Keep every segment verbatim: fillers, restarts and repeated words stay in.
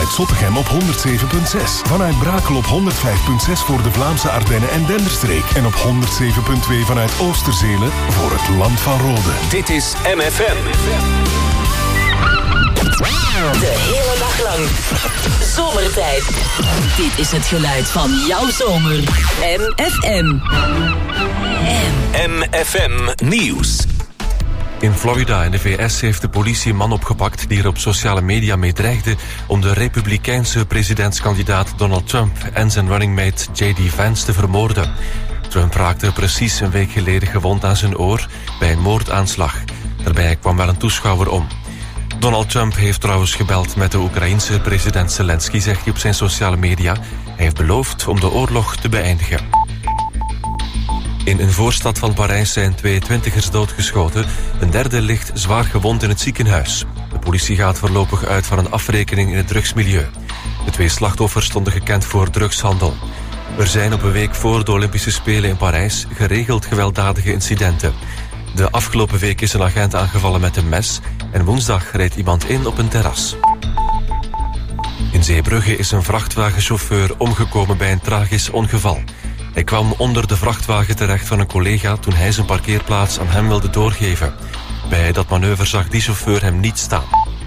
vanuit Zottegem op honderd zeven komma zes. Vanuit Brakel op honderd vijf komma zes voor de Vlaamse Ardennen en Denderstreek. En op honderd zeven komma twee vanuit Oosterzelen voor het Land van Rode. Dit is M F M. De hele dag lang. Zomertijd. Dit is het geluid van jouw zomer. M F M. M F M Nieuws. In Florida in de V S heeft de politie een man opgepakt die er op sociale media mee dreigde om de republikeinse presidentskandidaat Donald Trump en zijn running mate J D Vance te vermoorden. Trump raakte precies een week geleden gewond aan zijn oor bij een moordaanslag. Daarbij kwam wel een toeschouwer om. Donald Trump heeft trouwens gebeld met de Oekraïense president Zelensky, zegt hij op zijn sociale media. Hij heeft beloofd om de oorlog te beëindigen. In een voorstad van Parijs zijn twee twintigers doodgeschoten. Een derde ligt zwaar gewond in het ziekenhuis. De politie gaat voorlopig uit van een afrekening in het drugsmilieu. De twee slachtoffers stonden gekend voor drugshandel. Er zijn op een week voor de Olympische Spelen in Parijs geregeld gewelddadige incidenten. De afgelopen week is een agent aangevallen met een mes en woensdag reed iemand in op een terras. In Zeebrugge is een vrachtwagenchauffeur omgekomen bij een tragisch ongeval. Hij kwam onder de vrachtwagen terecht van een collega toen hij zijn parkeerplaats aan hem wilde doorgeven. Bij dat manoeuvre zag die chauffeur hem niet staan.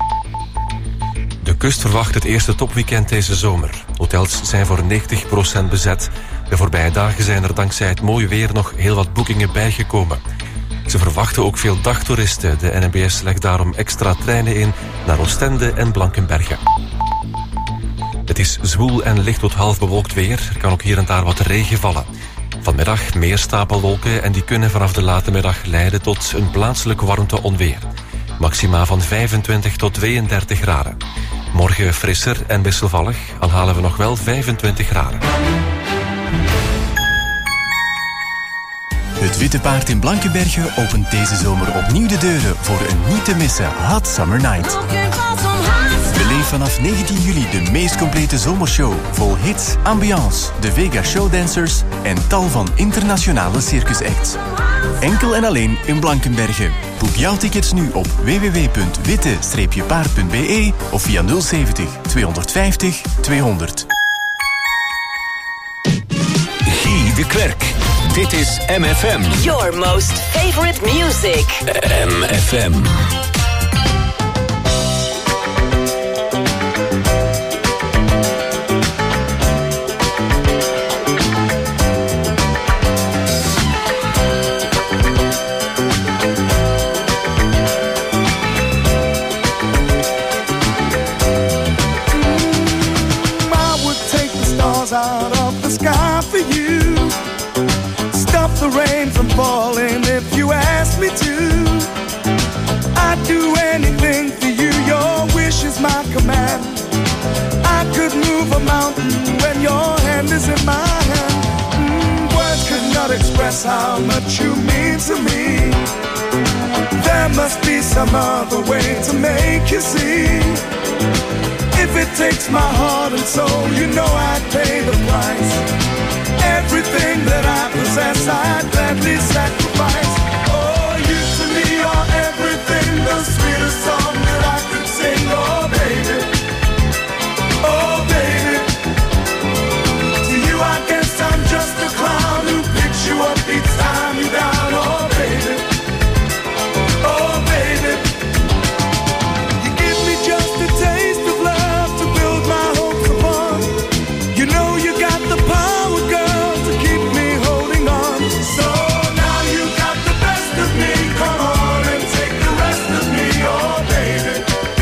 De kust verwacht het eerste topweekend deze zomer. Hotels zijn voor negentig procent bezet. De voorbije dagen zijn er dankzij het mooie weer nog heel wat boekingen bijgekomen. Ze verwachten ook veel dagtoeristen. De N M B S legt daarom extra treinen in naar Oostende en Blankenberge. Het is zwoel en licht tot half bewolkt weer. Er kan ook hier en daar wat regen vallen. Vanmiddag meer stapelwolken en die kunnen vanaf de late middag leiden tot een plaatselijk warmte-onweer. Maxima van vijfentwintig tot tweeëndertig graden. Morgen frisser en wisselvallig, al halen we nog wel vijfentwintig graden. Het Witte Paard in Blankenberge opent deze zomer opnieuw de deuren voor een niet te missen Hot Summer Night. Beleef vanaf negentien juli de meest complete zomershow vol hits, ambiance, de Vega Showdancers en tal van internationale circusacts. Enkel en alleen in Blankenberge. Boek jouw tickets nu op w w w punt witte paard punt b e of via nul zeventig tweehonderdvijftig tweehonderd. Guy de Klerk. Dit is M F M. Your most favorite music. M F M. Out of the sky for you, stop the rain from falling if you ask me to. I'd do anything for you, your wish is my command. I could move a mountain when your hand is in my hand. mm, Words could not express how much you mean to me. There must be some other way to make you see. If it takes my heart and soul, you know I'd pay the price. Everything that I possess, I'd gladly sacrifice. Oh, you to me are everything, the sweetest song that I could sing. Oh, baby, oh, baby. To you I guess I'm just a clown who picks you up each time you're down. Oh, baby, oh, baby. You give me just a taste of love. The power, girl, to keep me holding on. So now you got the best of me. Come on and take the rest of me, oh baby.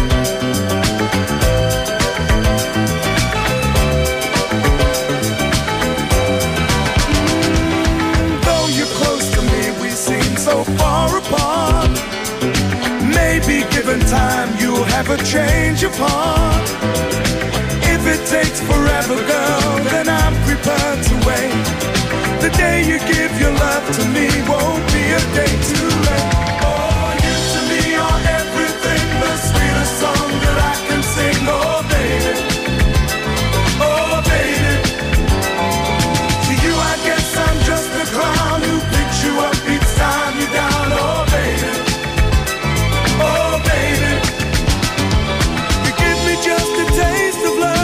Mm, though you're close to me, we seem so far apart. Maybe given time, you'll have a change of heart. If it takes forever, girl, then I'm prepared to wait. The day you give your love to me won't be a day too late. Oh, you to me are everything, the sweetest song that I can sing. Oh, baby, oh, baby. To you I guess I'm just a clown who picks you up each time you're down. Oh, baby, oh, baby. You give me just a taste of love.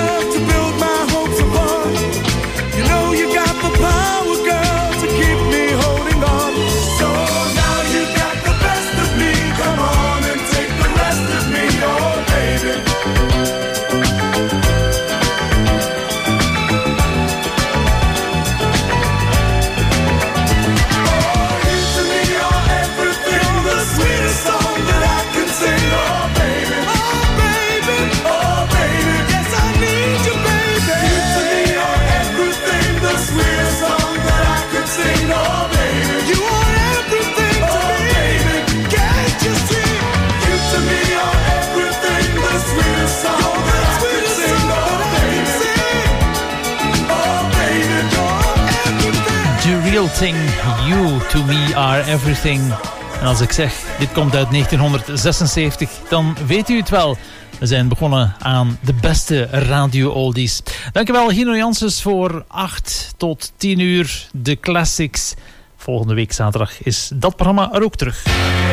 Thing, You to Me Are Everything. En als ik zeg, dit komt uit negentienhonderdzesenzeventig, dan weet u het wel. We zijn begonnen aan de beste radio-oldies. Dankjewel Hino Janssens voor acht tot tien uur de classics. Volgende week zaterdag is dat programma er ook terug.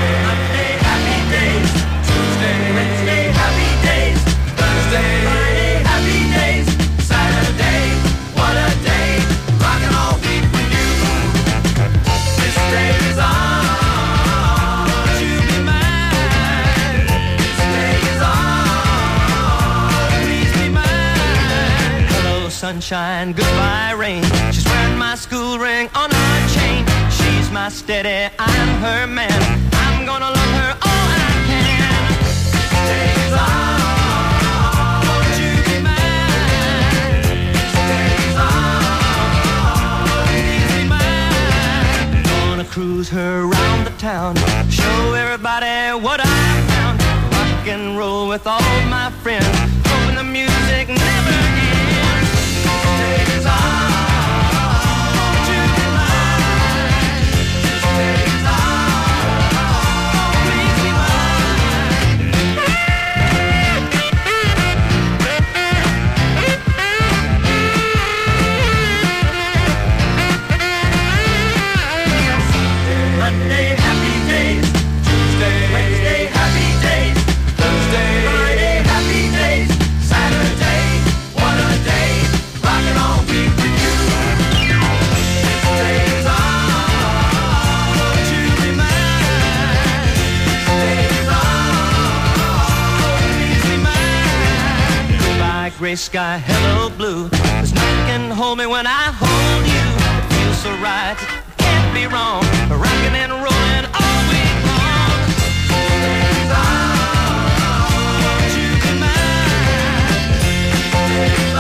Sunshine, goodbye rain. She's wearing my school ring on her chain. She's my steady, I'm her man. I'm gonna love her all I can. Days on, won't you be mine? Days on, please be mine. Gonna cruise her around the town, show everybody what I found. Rock and roll with all my friends, hoping the music never ends. Days on, won't you be mine? Days on, please be mine. Monday, happy days. Tuesday, Wednesday, happy days. Thursday, Friday, happy days. Saturday, what a day. Rockin' all week with you. Days on, won't you be mine? Days on, please be mine. Goodbye, gray sky, hello, blue. There's nothing can hold me when I hold you. It feels so right, it can't be wrong. Rockin' and rollin' all week long. Days on, won't you be mine? Days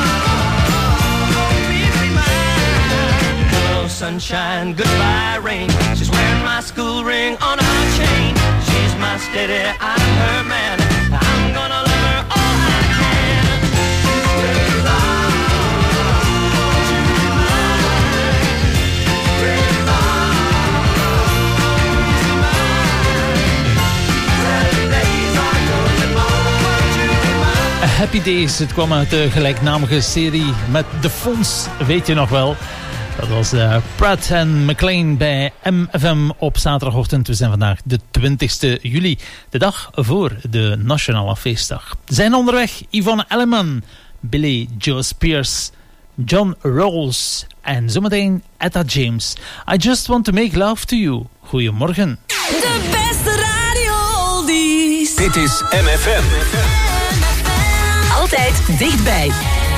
on, sunshine, goodbye rain. She's wearing my school ring on her chain. She's my steady, I'm her man. I'm gonna love her all I can. Days on, won't you be mine? Days on, please be mine. Saturdays are yours and mine. Won't you be mine? Happy Days, het kwam uit de gelijknamige serie met De Fonds, weet je nog wel. Dat was uh, Pratt en McLean bij M F M op zaterdagochtend. We zijn vandaag de twintigste juli, de dag voor de Nationale Feestdag. Zijn onderweg Yvonne Elliman, Billy Joe Spears, John Rawls en zometeen Etta James. I just want to make love to you. Goedemorgen. De beste radio-oldies. Dit is M F M. Altijd dichtbij.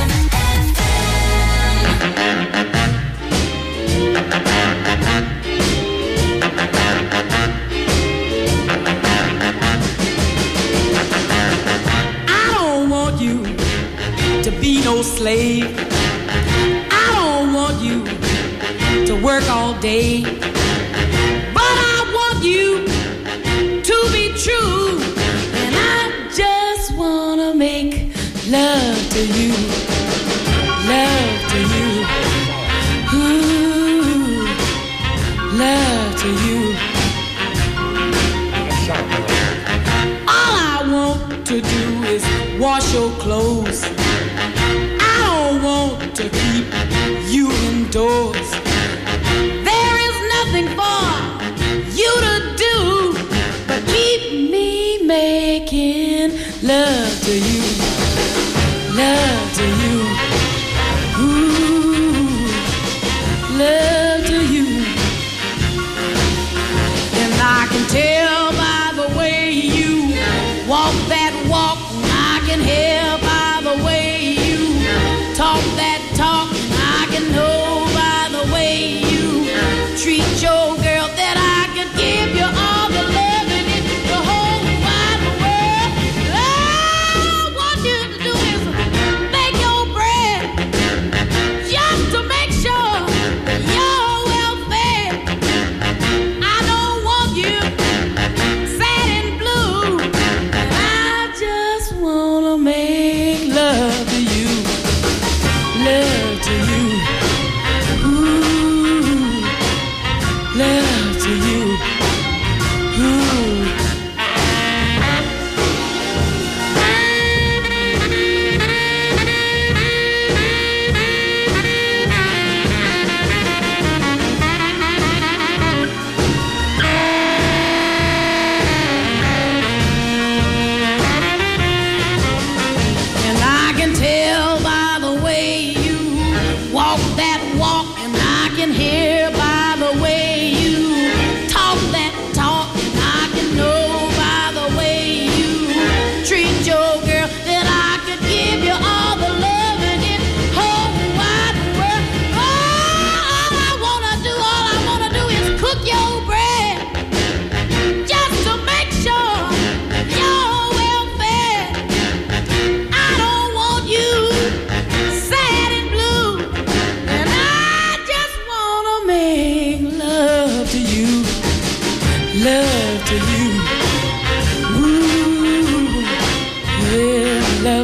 I don't want you to be no slave. I don't want you to work all day. But I want you to be true. And I just wanna make love to you. Love to you. Ooh, love to you. All I want to do is wash your clothes. I don't want to keep you indoors. There is nothing for you to do but keep me making love to you. Love to you. Ooh, love to you. And I can tell by the way you walk that walk. I can hear by the way you talk that talk. I can know by the way you treat your girl that I could give you all the love in the whole wide world. All I want you to do is make your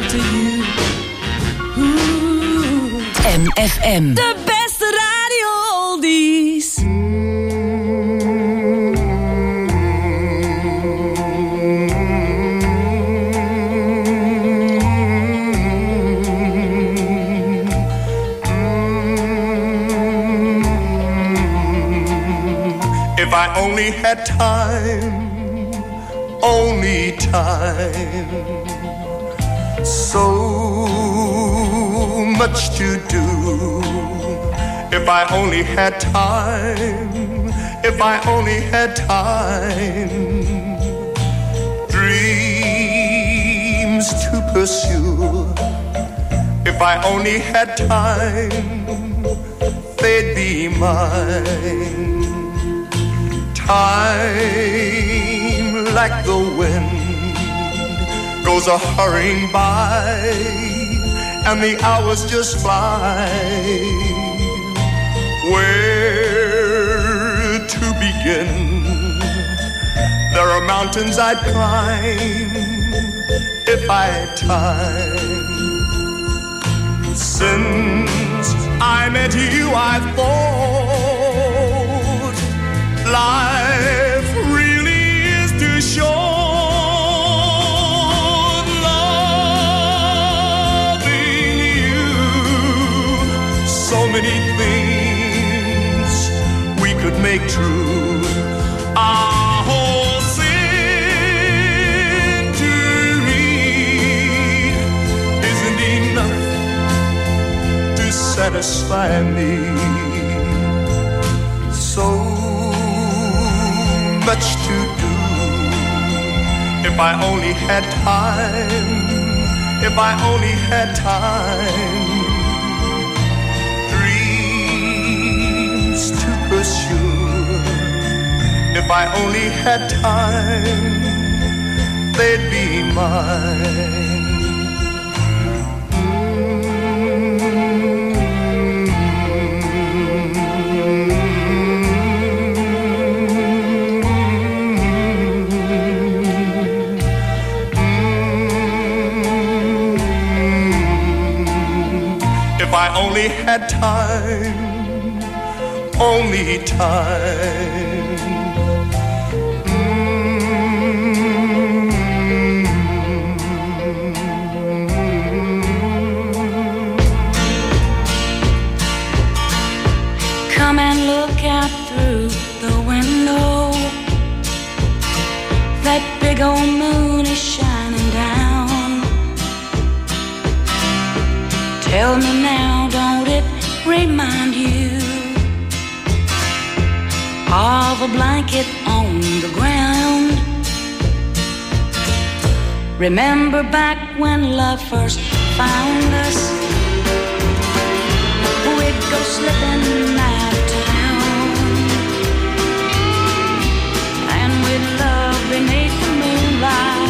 to you. Ooh. M F M. De beste radio oldies. If I only had time, only time, so much to do. If I only had time, if I only had time, dreams to pursue. If I only had time, they'd be mine. Time, like the wind, goes a hurrying by, and the hours just fly. Where to begin? There are mountains I'd climb if I had time. Since I met you, I've thought life really is too short. Loving you, so many things we could make true. Our whole century isn't enough to satisfy me. So much to do. If I only had time, if I only had time, dreams to pursue. If I only had time, they'd be mine. If I only had time, only time. Come and look out through the window. That big old moon is shining down. Tell me now, don't it remind you of a blanket on the ground? Remember back when love first found us? We'd go slipping out of town, and we'd love beneath the moonlight.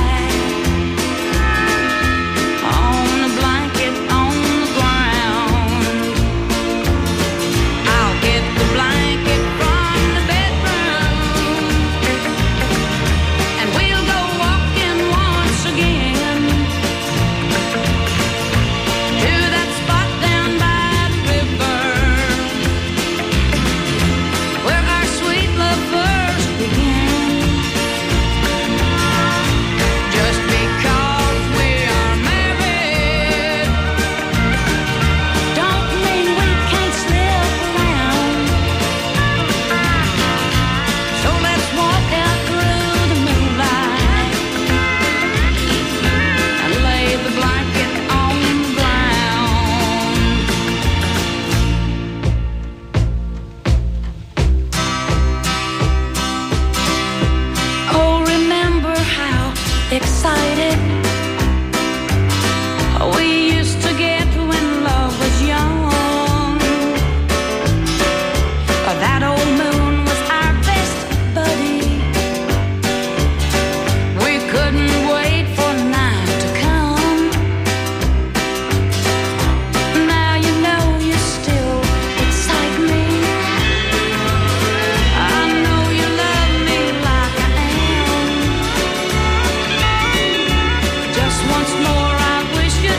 Once more I wish you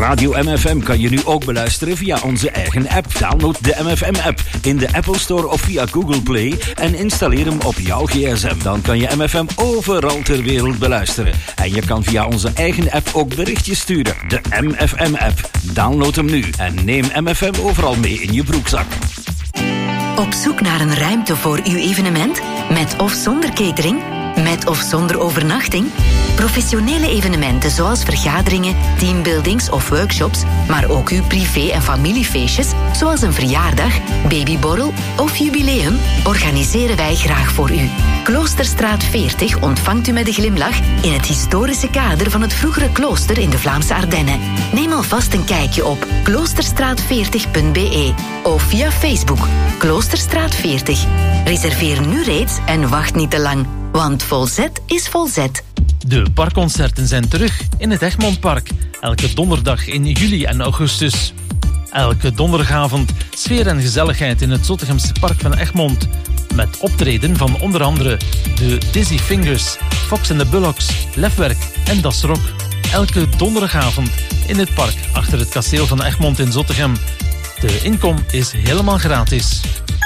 Radio M F M kan je nu ook beluisteren via onze eigen app. Download de M F M-app in de Apple Store of via Google Play en installeer hem op jouw gsm. Dan kan je M F M overal ter wereld beluisteren. En je kan via onze eigen app ook berichtjes sturen. De M F M-app. Download hem nu en neem M F M overal mee in je broekzak. Op zoek naar een ruimte voor uw evenement? Met of zonder catering? Met of zonder overnachting? Professionele evenementen zoals vergaderingen, teambuildings of workshops, maar ook uw privé- en familiefeestjes, zoals een verjaardag, babyborrel of jubileum, organiseren wij graag voor u. Kloosterstraat veertig ontvangt u met een glimlach in het historische kader van het vroegere klooster in de Vlaamse Ardennen. Neem alvast een kijkje op kloosterstraat veertig punt b e of via Facebook Kloosterstraat veertig. Reserveer nu reeds en wacht niet te lang, want volzet is volzet. De parkconcerten zijn terug in het Egmondpark. Elke donderdag in juli en augustus. Elke donderdagavond sfeer en gezelligheid in het Zottegemse Park van Egmond. Met optreden van onder andere de Dizzy Fingers, Fox and the Bullocks, Lefwerk en Das Rock. Elke donderdagavond in het park achter het kasteel van Egmond in Zottegem. De inkom is helemaal gratis.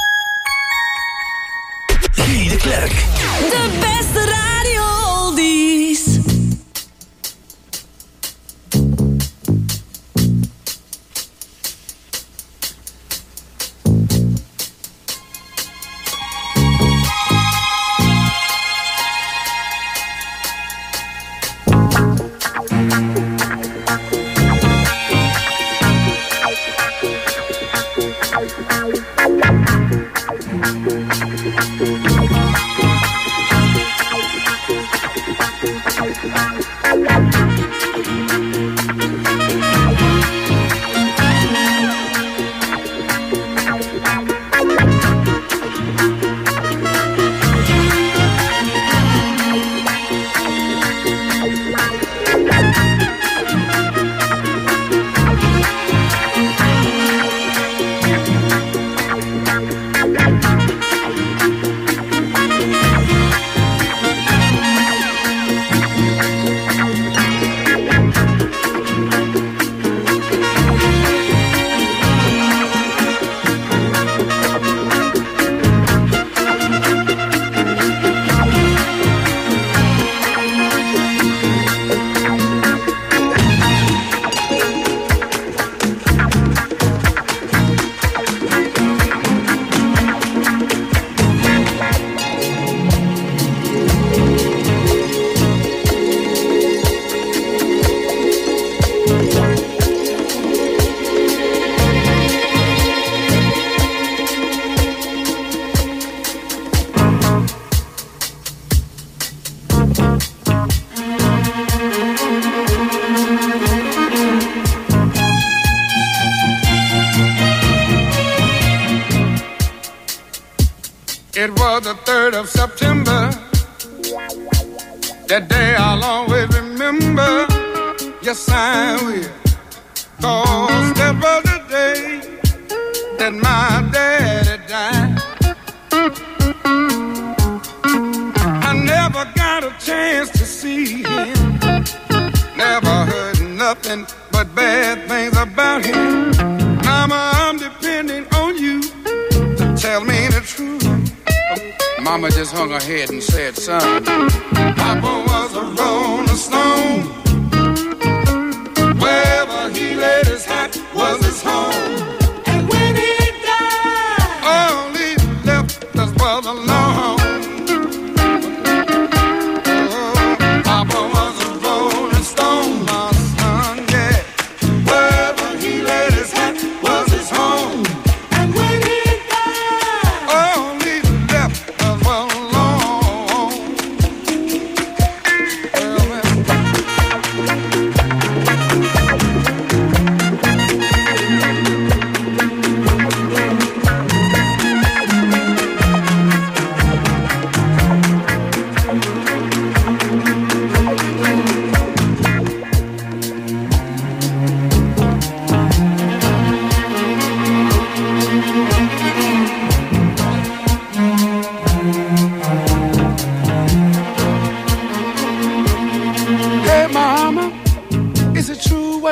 Guy de Klerk. De beste radio-oldies. It was the third of September. That day I'll always remember. Yes, I will. 'Cause that was the day that my daddy died. I never got a chance to see him. Never heard nothing but bad things about him. Mama, I'm depending on you to tell me the truth. Mama just hung her head and said, son, Papa was a rolling stone. Wherever he laid his hat was his home. And when he died, all he left us was alone. Oh, Papa was a rolling stone, my son, yeah. Wherever he laid his hat was his home. And when he died, all he left us was alone. Well, well.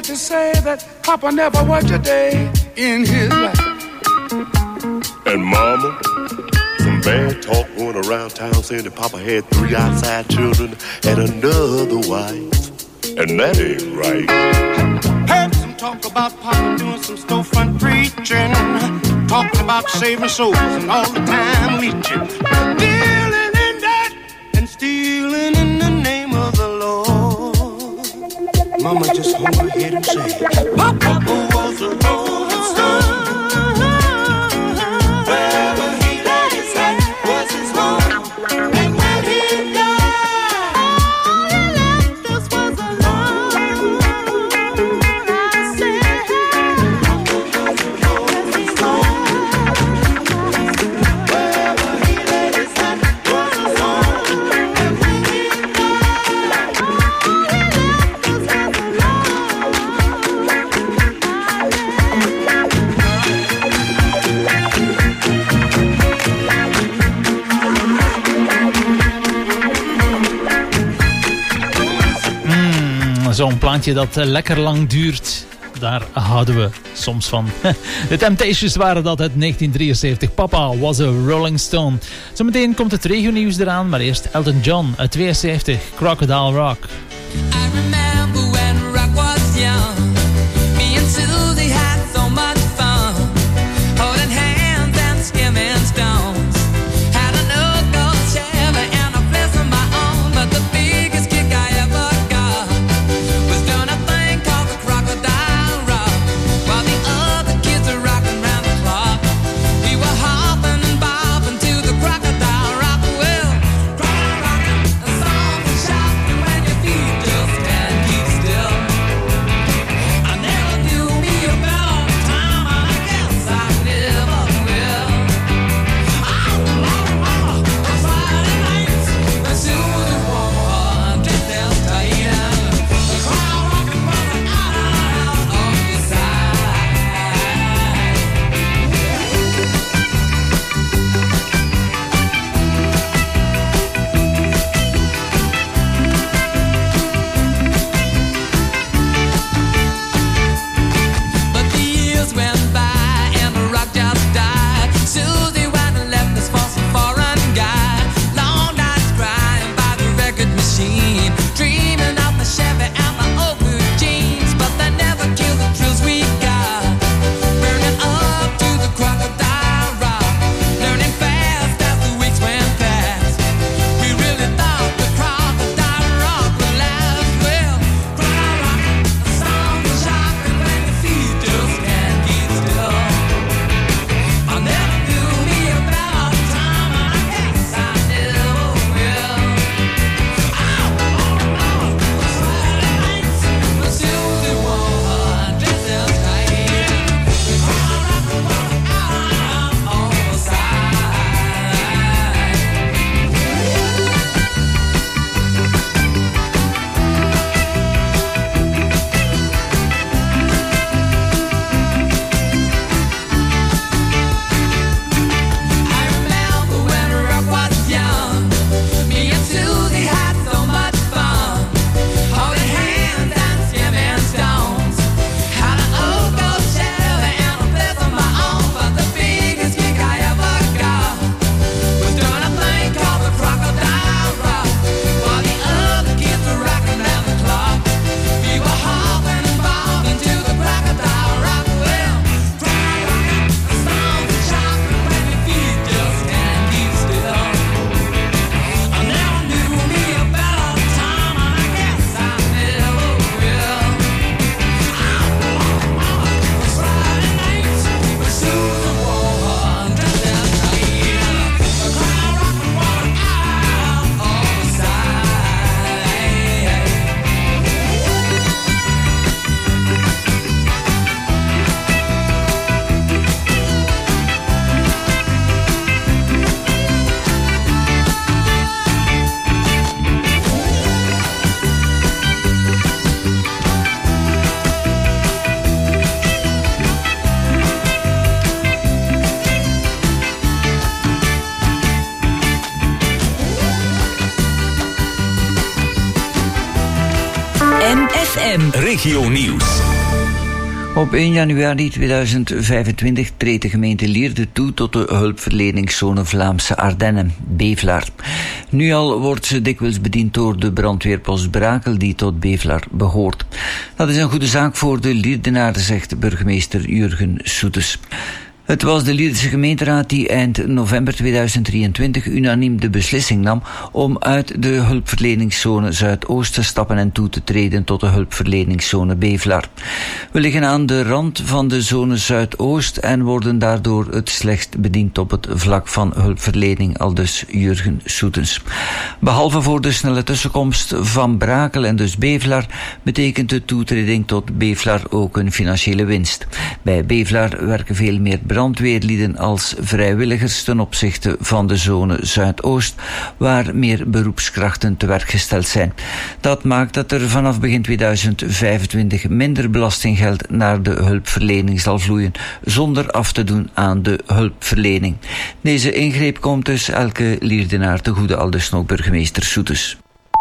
what to say that Papa never worked a day in his life. And Mama, some bad talk going around town saying that Papa had three outside children and another wife. And that ain't right. Heard some talk about Papa doing some storefront preaching, talking about saving souls and all the time leeching, dealing in that and stealing in the name of the Lord. Mama just hold her head and say, Papa was a rolling stone. Wherever he laid his head was his home. And when he died, all he left us was alone. I said, Papa was a rolling stone. Wherever he laid his head was his home. And when he died, all he left us was Zo'n plaatje dat uh, lekker lang duurt, daar houden we soms van. De Temptations waren dat uit negentien drieënzeventig. Papa was a Rolling Stone. Zometeen komt het regionieuws eraan, maar eerst Elton John uit tweeënzeventig. Crocodile Rock. I remember when rock was young. Me and Susie had so much fun. Holding hands and skimming stones. Had a no-go Chevy and a place of my own. But the biggest kick I ever got was doing a thing called the Crocodile Rock. While the other kids are rocking round the clock, we were hopping and bobbing to the Crocodile Rock. Well, crocodile rocking, a song for shouting when your feet just can't keep still. I never knew me a better time, and I guess I never will. Oh, oh, oh, on Friday nights, when Susie wore her dress down tight, and the crowd rocking from the out, out, out of your side. But the years went by and the rock just died. Susie went and left us for some foreign guy. Long nights crying by the record machine, dreaming of the Chevy and the old blue jeans. But they never killed the thrills we got. Burning up to the Crocodile Rock, learning fast as the weeks went past. We really thought the Crocodile Rock would last. Well, crocodile rocking, a song for shocking when your feet just can't keep still. I never knew me a better time, and I guess I never will. Oh, oh, oh, on Friday nights, when Susie wore her dress down tight, the crowd rocking from the out, out, on the side. I remember when rock was young. Me and Susie had so much fun. Holding hands and skimming stones. Had an old gold Chevy and a place of my own. But the biggest kick I ever got was doing a thing called the Crocodile Rock. While the other kids were rocking round the clock, we were hopping and bobbing to the Crocodile Rock. Well, crocodile rocking, a song for shocking when your feet just can't keep still. I never knew me a better time, and I guess I never will. Oh, oh, oh, on Friday nights, when Susie wore her dress down tight, the crowd rocking from the out, on the side. M F M. Regio Nieuws. Op één januari tweeduizend vijfentwintig treedt de gemeente Lierde toe tot de hulpverleningszone Vlaamse Ardennen, Bevelaar. Nu al wordt ze dikwijls bediend door de brandweerpost Brakel, die tot Bevelaar behoort. Dat is een goede zaak voor de Lierdenaar, zegt burgemeester Jurgen Soetes. Het was de Lierdense gemeenteraad die eind november tweeduizend drieëntwintig unaniem de beslissing nam om uit de hulpverleningszone Zuidoost te stappen en toe te treden tot de hulpverleningszone Bevelaar. We liggen aan de rand van de zone Zuidoost en worden daardoor het slechtst bediend op het vlak van hulpverlening, aldus Jurgen Soetens. Behalve voor de snelle tussenkomst van Brakel en dus Bevelaar betekent de toetreding tot Bevelaar ook een financiële winst. Bij Bevelaar werken veel meer brandweerlieden als vrijwilligers ten opzichte van de zone Zuidoost, waar meer beroepskrachten te werk gesteld zijn. Dat maakt dat er vanaf begin tweeduizend vijfentwintig minder belastinggeld naar de hulpverlening zal vloeien, zonder af te doen aan de hulpverlening. Deze ingreep komt dus elke Lierdenaar te goede, aldus ook burgemeester Soetes.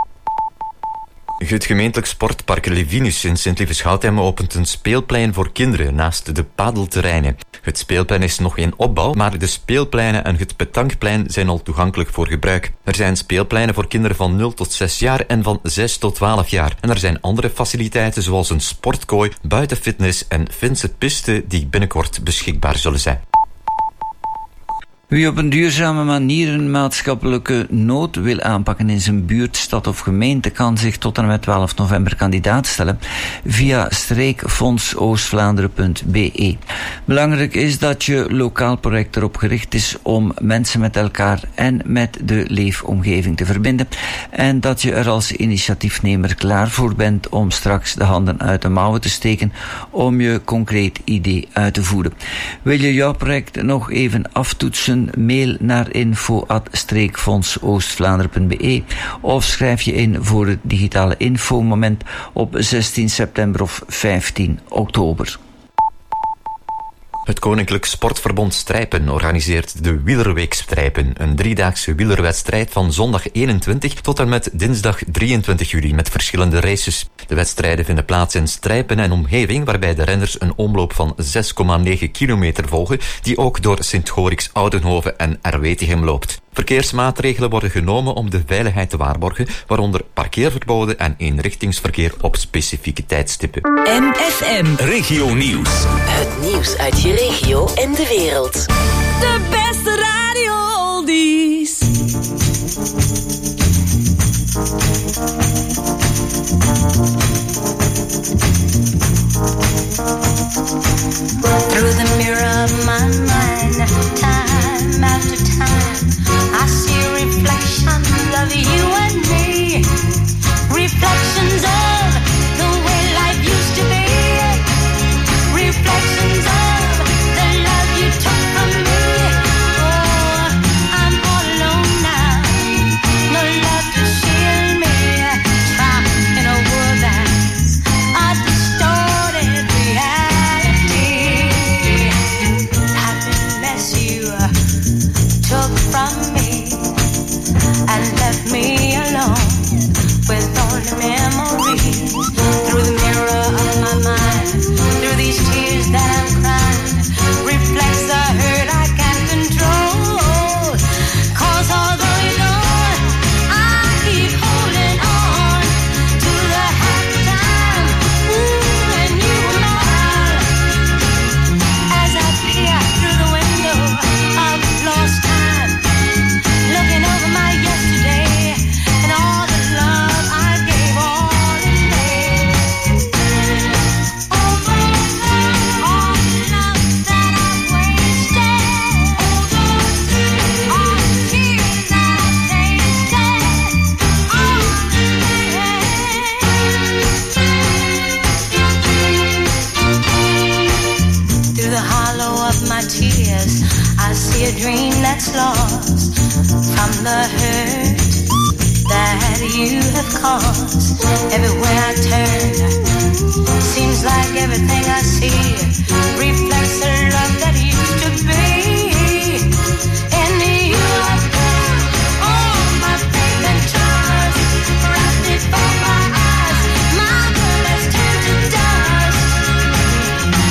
Het gemeentelijk sportpark Levinus in Sint-Lieve-Schoutheim opent een speelplein voor kinderen naast de padelterreinen. Het speelplein is nog in opbouw, maar de speelpleinen en het petankplein zijn al toegankelijk voor gebruik. Er zijn speelpleinen voor kinderen van nul tot zes jaar en van zes tot twaalf jaar. En er zijn andere faciliteiten zoals een sportkooi, buitenfitness en Finse piste die binnenkort beschikbaar zullen zijn. Wie op een duurzame manier een maatschappelijke nood wil aanpakken in zijn buurt, stad of gemeente, kan zich tot en met twaalf november kandidaat stellen via streekfonds oostvlaanderen punt b e. Belangrijk is dat je lokaal project erop gericht is om mensen met elkaar en met de leefomgeving te verbinden en dat je er als initiatiefnemer klaar voor bent om straks de handen uit de mouwen te steken om je concreet idee uit te voeren. Wil je jouw project nog even aftoetsen? Mail naar info at streekfonds oostvlaanderen punt b e of schrijf je in voor het digitale infomoment op zestien september of vijftien oktober. Het Koninklijk Sportverbond Strijpen organiseert de Wielerweek Strijpen, een driedaagse wielerwedstrijd van zondag eenentwintig tot en met dinsdag drieëntwintig juli met verschillende races. De wedstrijden vinden plaats in Strijpen en omgeving, waarbij de renners een omloop van zes komma negen kilometer volgen, die ook door Sint-Gorix, Oudenhoven en Erwetigem loopt. Verkeersmaatregelen worden genomen om de veiligheid te waarborgen, waaronder parkeerverboden en eenrichtingsverkeer op specifieke tijdstippen. M F M Regio Nieuws. Het nieuws uit je regio en de wereld. De beste radio oldies. Through the mirror of my mind, time after time, I see reflections of you and me. Reflections of the way life used to be. Reflections of the love you took from me. Oh, I'm all alone now. No love to shield me. Trapped in a world that's a distorted reality. Happiness you took from me and left me alone with only memories. Through the mirror of my mind, through these tears that I'm crying, reflects the hurt I can't control. Cause although you're gone, I keep holding on to the happy time. Ooh, when you were mine. As I peer through the window of lost time, looking over my yesterday and all the love I gave all in vain. All the love, all the love that I've wasted. All the tears that I've tasted. All through the hollow of my tears, I see a dream that's lost from the hurt that you have caused. Everywhere I turn, seems like everything I see reflects the love that used to be. In you I put all my faith and trust, wrapped before my eyes. My world has turned to dust.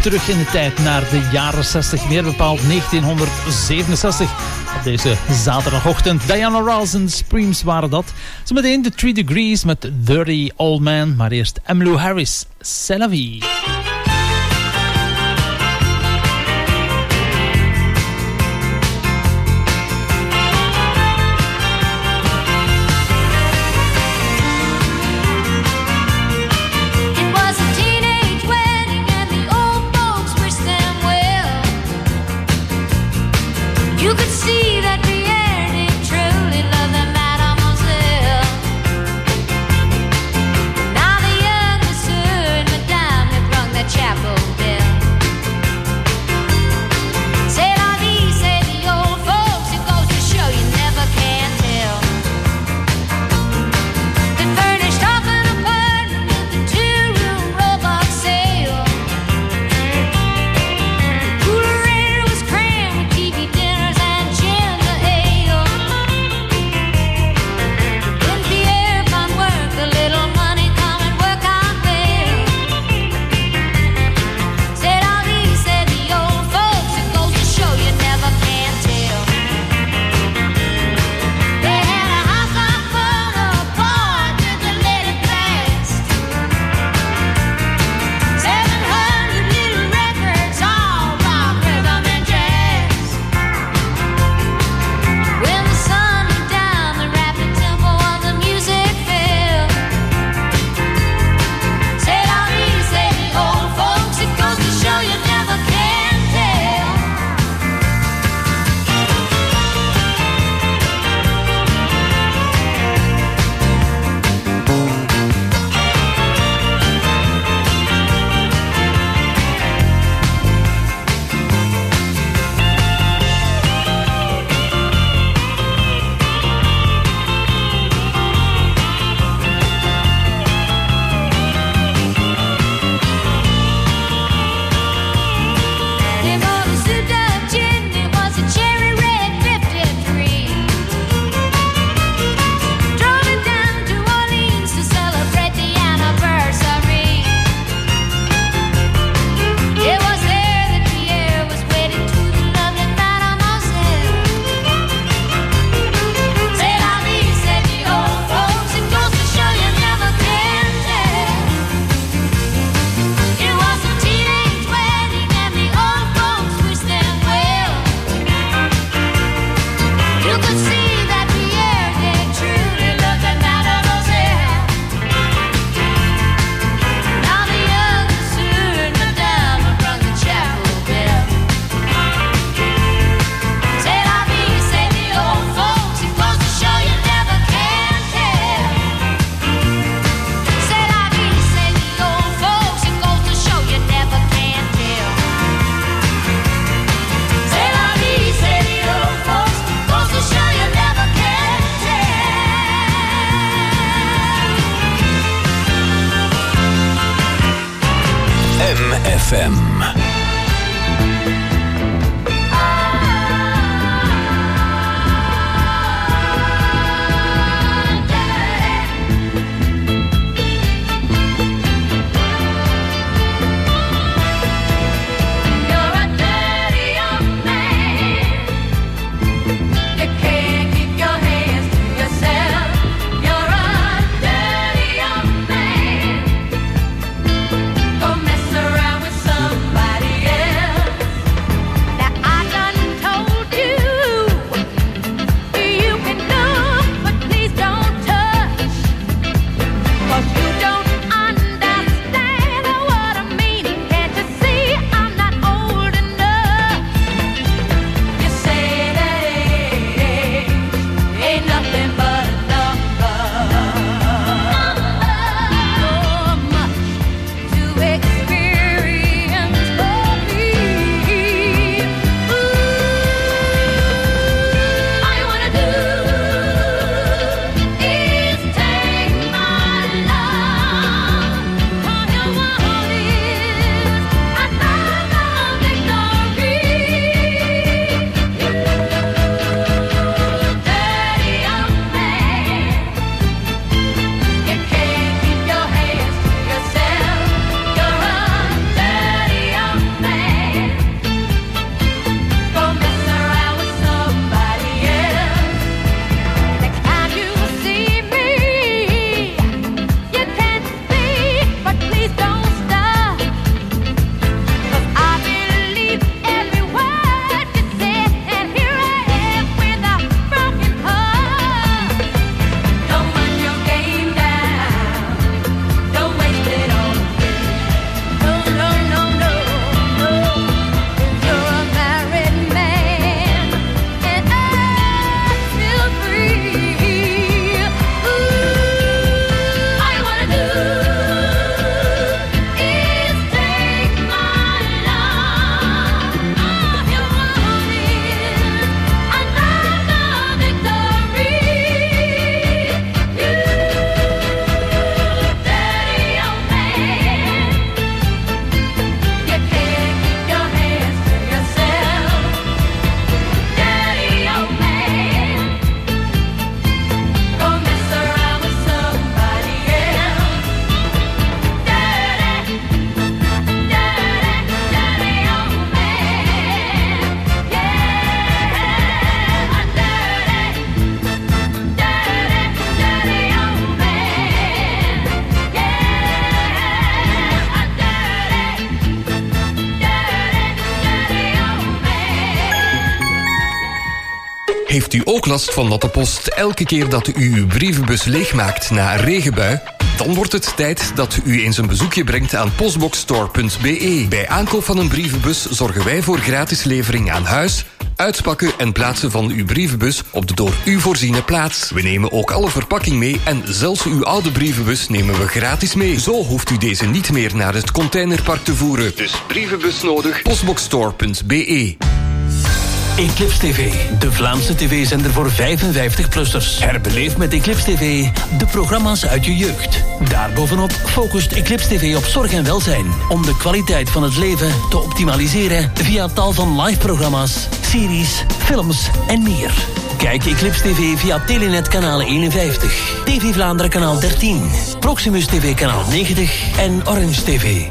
terug in de tijd naar de jaren zestig, meer bepaald negentienhonderdzevenenzestig. Op deze zaterdagochtend. Diana Ross en Supremes waren dat. Zometeen de Three Degrees met Dirty Old Man, maar eerst Emmylou Harris, C'est la vie. You could see that Pierre did truly love the mademoiselle. Now the young monsieur and madame have rung the chapel bell. C'est la vie, say the old folks. It goes to show you never can tell. They furnished off an apartment with a two-room robot sale. The cooler air was crammed with T V dinners and ginger ale. When Pierre found work, a little money come and work out well. C'est la vie, said the old folks. It goes to show you never can tell. They had a house on full of boys with the lady blast. Seven hundred little records, all rock, rhythm, and jazz. When the sun went down, the rapid tempo of the music fell. C'est la vie, say the old folks. It goes to show you never can tell. They bought a souped-up gin. It was a cherry red fifty-three. Drove it down to Orleans to celebrate the anniversary. It was there that Pierre was wedded to the lovely mademoiselle. C'est la vie, said the old folks. It goes to show you never can tell. It was a teenage wedding and the old folks wished them well. You could see that Pierre did truly love that mademoiselle. Now the young monsieur and madame have rung the chapel bell. C'est la vie, say the old folks. It goes to show you never can tell. C'est la vie, say the old folks. It goes to show you never can tell. C'est la vie, say the old folks. Goes to show you never can tell. M F M. You're a dirty young man. You can't keep your hands to yourself. You're a dirty young man. Go mess around with somebody Heeft u ook last van natte post elke keer dat u uw brievenbus leegmaakt na een regenbui? Dan wordt het tijd dat u eens een bezoekje brengt aan postboxstore punt b e. Bij aankoop van een brievenbus zorgen wij voor gratis levering aan huis, uitpakken en plaatsen van uw brievenbus op de door u voorziene plaats. We nemen ook alle verpakking mee en zelfs uw oude brievenbus nemen we gratis mee. Zo hoeft u deze niet meer naar het containerpark te voeren. Dus brievenbus nodig, postboxstore punt b e. Eclipse T V, de Vlaamse tv-zender voor vijfenvijftig-plussers. Herbeleef met Eclipse T V de programma's uit je jeugd. Daarbovenop focust Eclipse T V op zorg en welzijn, om de kwaliteit van het leven te optimaliseren via tal van live-programma's, series, films en meer. Kijk Eclipse T V via Telenet kanaal eenenvijftig, T V Vlaanderen kanaal dertien, Proximus T V kanaal negentig en Orange T V.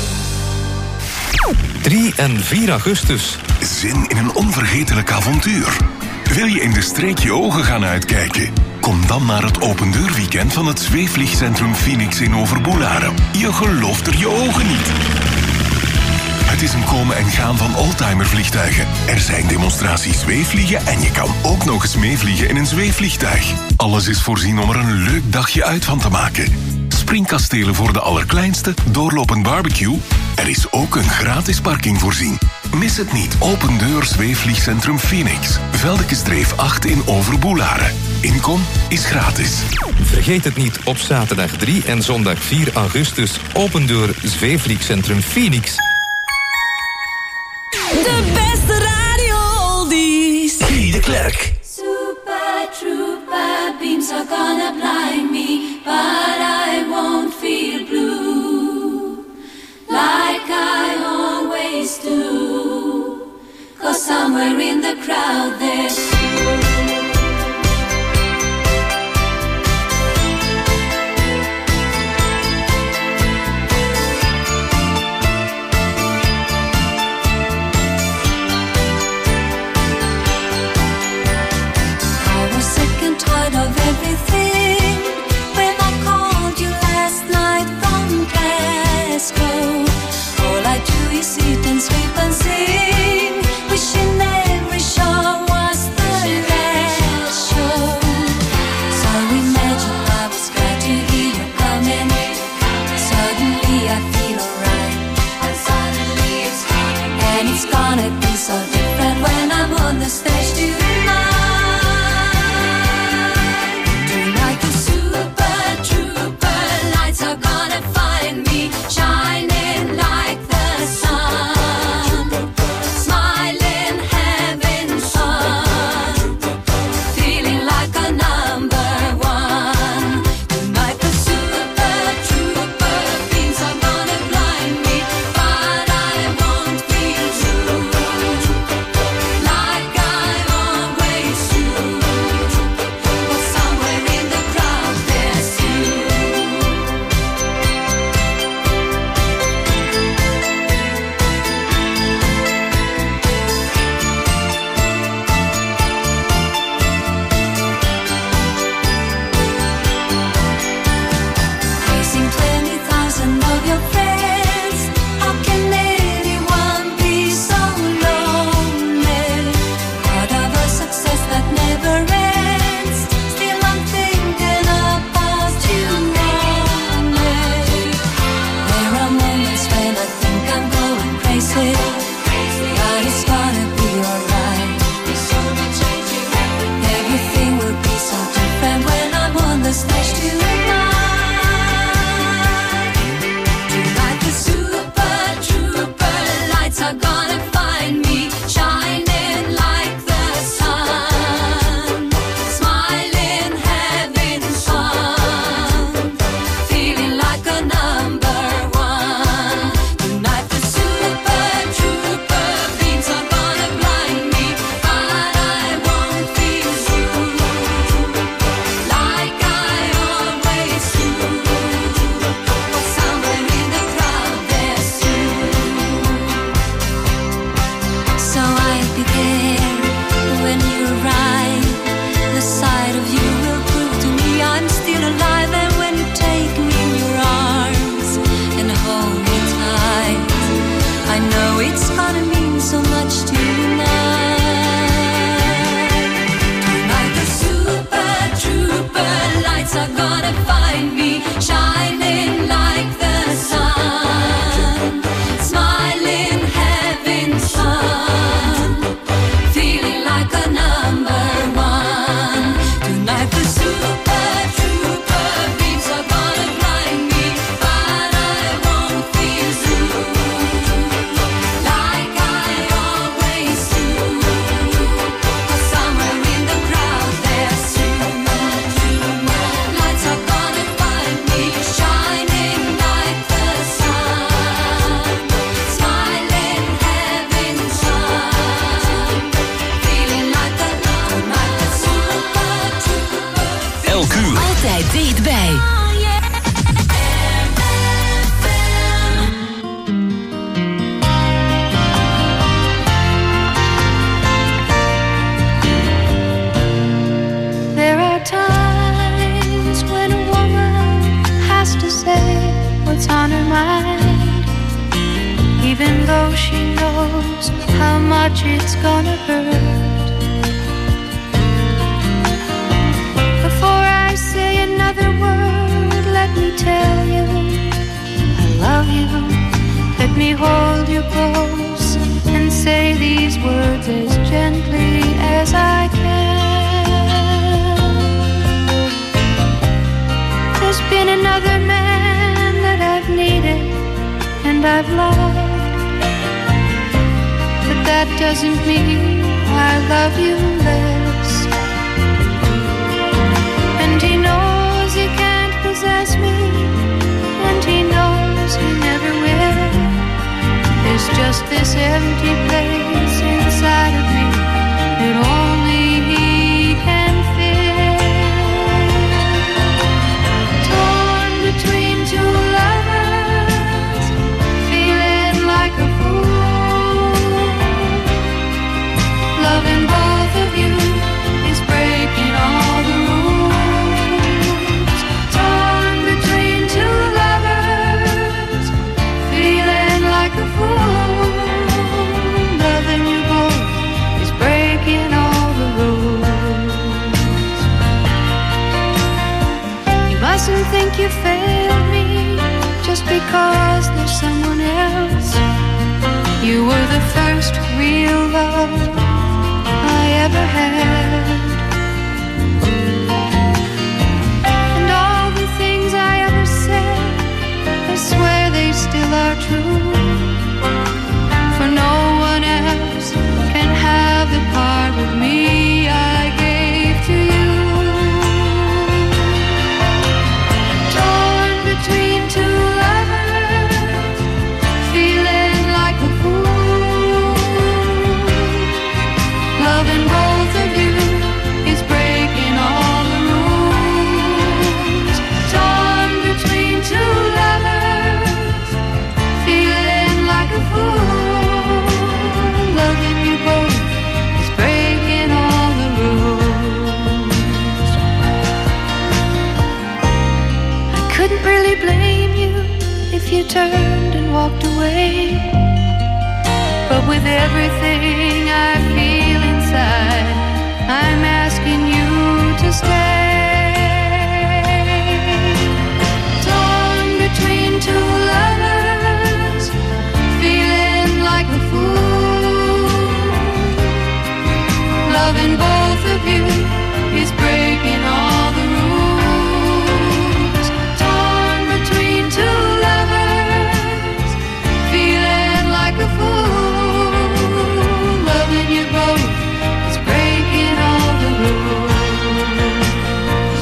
drie en vier augustus. Zin in een onvergetelijk avontuur. Wil je in de streek je ogen gaan uitkijken? Kom dan naar het opendeurweekend van het zweefvliegcentrum Phoenix in Overboelaren. Je gelooft er je ogen niet. Het is een komen en gaan van oldtimervliegtuigen. Er zijn demonstraties zweefvliegen en je kan ook nog eens meevliegen in een zweefvliegtuig. Alles is voorzien om er een leuk dagje uit van te maken. Springkastelen voor de allerkleinste, doorlopend barbecue. Er is ook een gratis parking voorzien. Mis het niet. Open deur zweefvliegcentrum Phoenix. Veldekesdreef acht in Overboelaren. Inkom is gratis. Vergeet het niet, op zaterdag drie en zondag vier augustus. Open deur zweefvliegcentrum Phoenix. De beste radio oldies. Guy de Klerk. Super trooper beams are gonna blind me, but I won't feel blue like I always do, 'cause somewhere in the crowd there's you. Tired of everything when I called you last night from Glasgow. All I do is eat and sleep and sing, wishing every shot much it's gonna hurt. Before I say another word, let me tell you I love you. Let me hold you close and say these words as gently as I can. There's been another man that I've needed and I've loved, but that doesn't mean I love you less. And he knows he can't possess me, and he knows he never will. There's just this empty place inside of me that only he can fill. Torn between two lovers, feeling like a fool. Loving both of you is breaking all the rules. Torn between two lovers, feeling like a fool. Loving you both is breaking all the rules. You mustn't think you failed me just because there's someone else. You were the first real love I ever had. And all the things I ever said, I swear they still are true. For no one else can have the part of me I gave to you. Torn between two lovers, feeling like a fool. Loving both of you is breaking all the rules. Torn between two lovers, feeling like a fool. Loving you both is breaking all the rules. I couldn't really blame you if you turned and walked away, but with everything I feel inside, I'm asking you to stay. Torn between two lovers, feeling like a fool. Loving both of you is breaking all the rules. Torn between two lovers, feeling like a fool. Loving you both is breaking all the rules.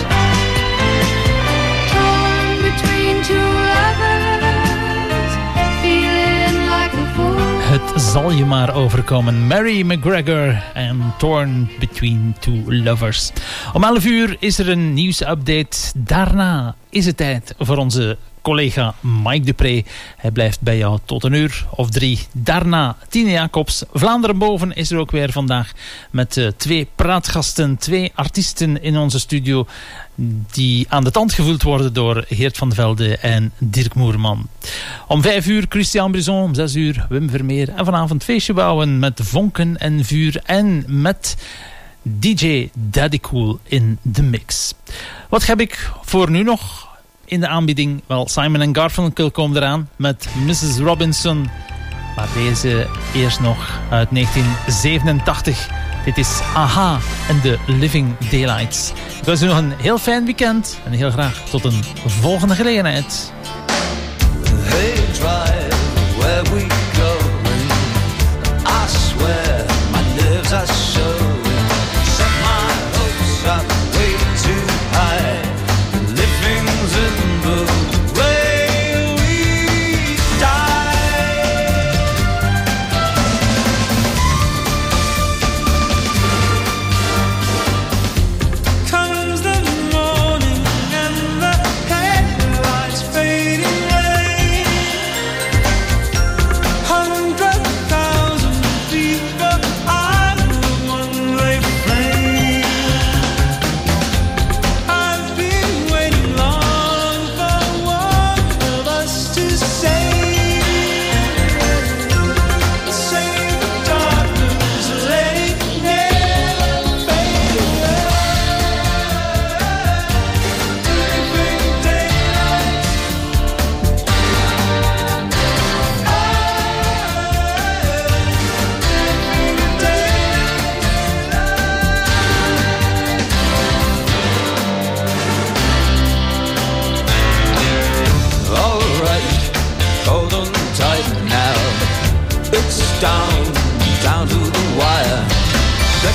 Torn between two lovers, feeling like a fool. Het zal je maar overkomen. Mary McGregor en Torn Between Two Lovers. Om elf uur is er een nieuwsupdate. Daarna is het tijd voor onze collega Mike Dupré. Hij blijft bij jou tot een uur of drie. Daarna Tine Jacobs. Vlaanderen boven is er ook weer vandaag met uh, twee praatgasten, twee artiesten in onze studio die aan de tand gevoeld worden door Geert van de Velde en Dirk Moerman. Om vijf uur Christian Brison, om zes uur Wim Vermeer en vanavond feestje bouwen met vonken en vuur en met D J Daddy Cool in de mix. Wat heb ik voor nu nog in de aanbieding? Wel, Simon en Garfunkel komen eraan met missus Robinson. Maar deze eerst nog uit negentien zevenentachtig. Dit is Aha en The Living Daylights. Ik wens u nog een heel fijn weekend en heel graag tot een volgende gelegenheid. Hey, drive where we going. I swear my nerves are showing. Set my hopes up way too high. Living's in the way we die. Comes the morning and the headlights fading away.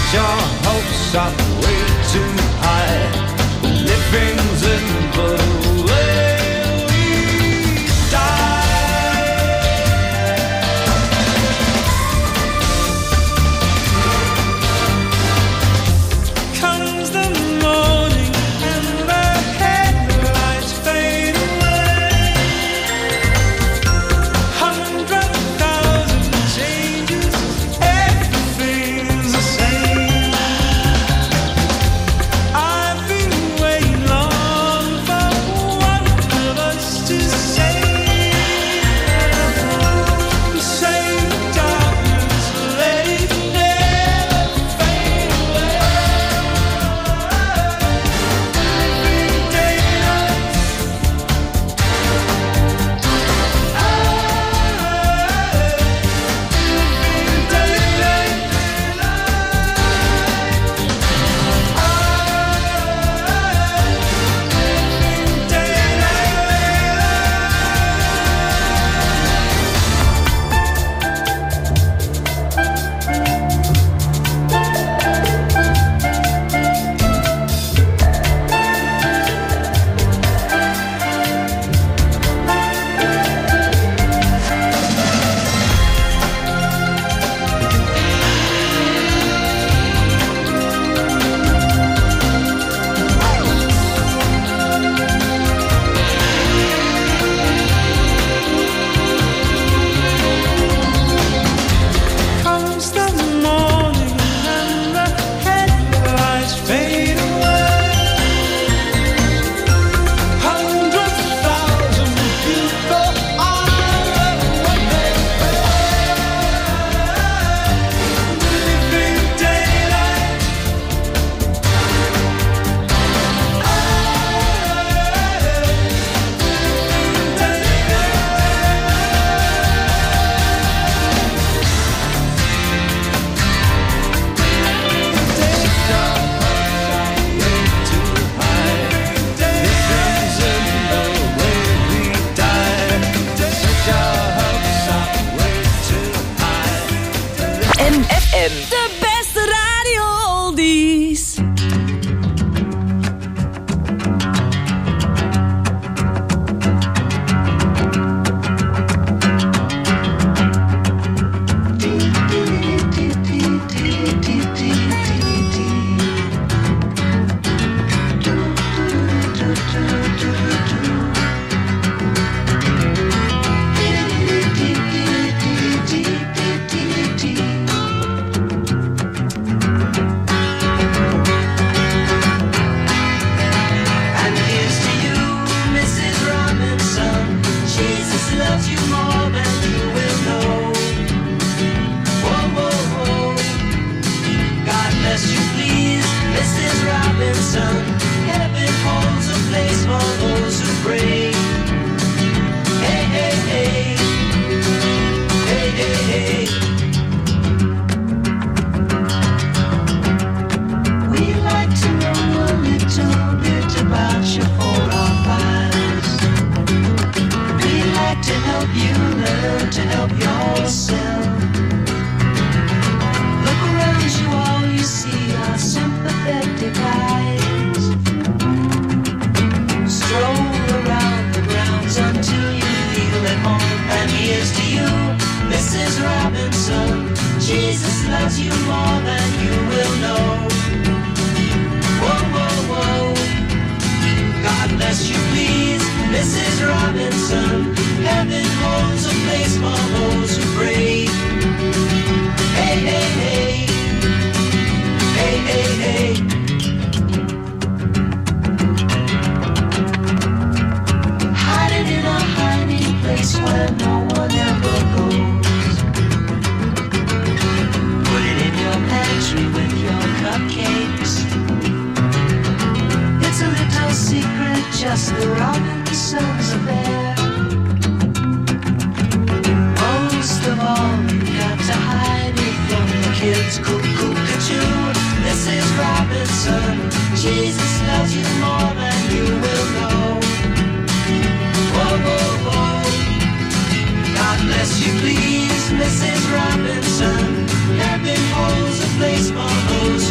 set your hopes up way too high. Living's in the way we die. Comes the morning and the headlights fade away. Hundred thousand changes, everything's the same. I've been waiting long for one of us to say, say the darkness, let it never fade away. Living daylight, comes the morning and the headlights fade away. Hundred thousand people are what they pay. Living daylight, M F M. De beste radio oldies. and here's to you, Missus Robinson. Jesus loves you more than you will know. Whoa, whoa, whoa. God bless you, please, Missus Robinson. Heaven holds a place for those who pray. Hey, hey, hey. Hey, hey, hey. We like to know a little bit about your forefathers. We like to help you learn to help yourself. Look around you, all you see are sympathetic eyes. Stroll around the grounds until you feel at home. And here's to you, Missus Robinson. Jesus loves you more than you will know. Whoa, whoa, whoa. God bless you, please, Missus Robinson. Heaven holds a place for those who pray. Hey, hey, hey. Hey, hey, hey. Hiding in a hiding place where no one ever goes. Put it in your pantry with your cupcakes. It's a little secret, just the Robinsons affair. Most of all, you got to hide it from the kids. Cuckoo-cuckoo, Missus Robinson. Jesus loves you more than you will know. Whoa, whoa, whoa. God bless you, please, Missus Robinson. Heaven holds a place Mama's